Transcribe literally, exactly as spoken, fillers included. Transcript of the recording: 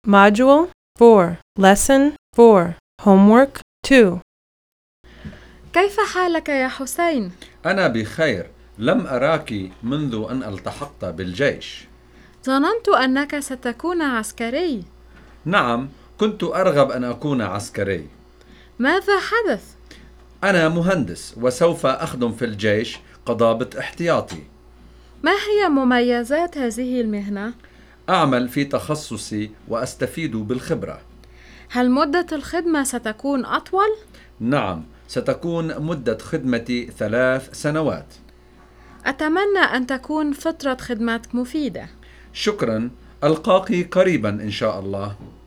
Module four, Lesson four, Homework two. كيف حالك يا حسين؟ أنا بخير. لم أراك منذ أن التحقت بالجيش. ظننت أنك ستكون عسكري. نعم، كنت أرغب أن أكون عسكري. ماذا حدث؟ أنا مهندس وسوف أخدم في الجيش كضابط احتياطي. ما هي مميزات هذه المهنة؟ أعمل في تخصصي وأستفيد بالخبرة. هل مدة الخدمة ستكون أطول؟ نعم، ستكون مدة خدمتي ثلاث سنوات. أتمنى أن تكون فترة خدمتك مفيدة. شكرا، ألقاك قريبا إن شاء الله.